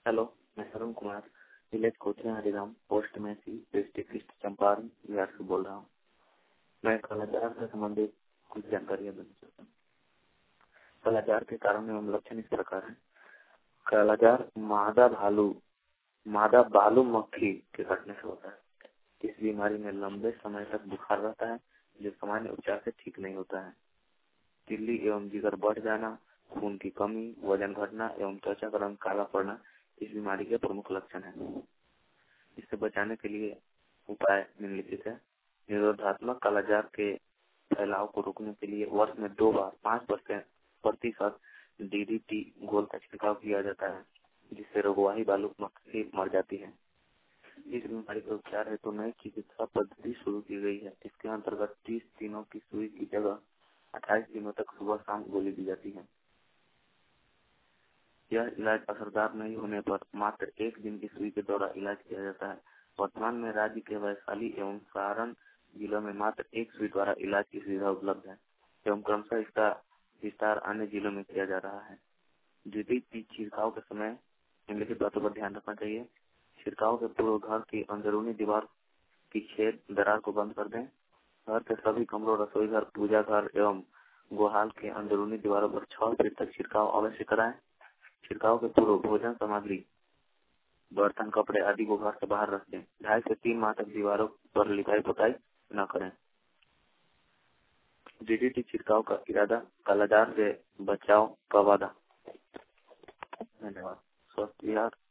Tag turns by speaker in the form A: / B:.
A: Hello, मैं Arun Kumar village Kochra Hariram post में सी डिस्ट्रिक्ट ईस्ट चंपारण बिहार से बोल रहा हूँ। मैं कालाजार से संबंधित कुछ जानकारियाँ देना चाहता हूँ। कालाजार के कारण एवं लक्षण इस प्रकार है। कालाजार मादा भालू मक्खी के कटने से होता है। इस बीमारी में लंबे समय तक बुखार रहता है, जो सामान्य उपचार से ठीक नहीं होता है। तिल्ली एवं जिगर बढ़ जाना, खून की कमी, वजन घटना एवं त्वचा का रंग काला पड़ना इस बीमारी के प्रमुख लक्षण हैं। इससे बचाने के लिए उपाय निम्नलिखित है। निरोधात्मक कालाजार के फैलाव को रोकने के लिए वर्ष में 2 बार 5% DDT घोल का छिड़काव किया जाता है, जिससे रोगवाही भालू मक्खी मर जाती है। इस बीमारी के उपचार हेतु नई चिकित्सा पद्धति शुरू की गई है। इसके अंतर्गत 30 दिनों की सुई की जगह 28 दिनों तक सुबह शाम गोली दी जाती है। यह इलाज असरदार नहीं होने पर मात्र 1 दिन की सुई के द्वारा इलाज किया जाता है। वर्तमान में राज्य के वैशाली एवं सारण जिलों में मात्र 1 सुई द्वारा इलाज की सुविधा उपलब्ध है एवं क्रमशः इसका विस्तार अन्य जिलों में किया जा रहा है। DDT छिड़काव के समय निम्नलिखित बातों पर ध्यान रखना चाहिए। छिड़काव के पूर्व घर की अंदरूनी दीवार की छेद दरार को बंद कर दें। घर के सभी कमरों, रसोई घर, पूजा घर एवं गोहाल के अंदरूनी दीवारों पर 6 फीट तक छिड़काव अवश्य कराएं। छिड़काव के पूर्व भोजन सामग्री, बर्तन, कपड़े आदि को घर से बाहर रख दें। 2.5 से 3 माह तक दीवारों पर लिपाई पोताई न करें। DDT छिड़काव का इरादा कालाजार से बचाव का वादा। धन्यवाद। स्वस्थ बिहार।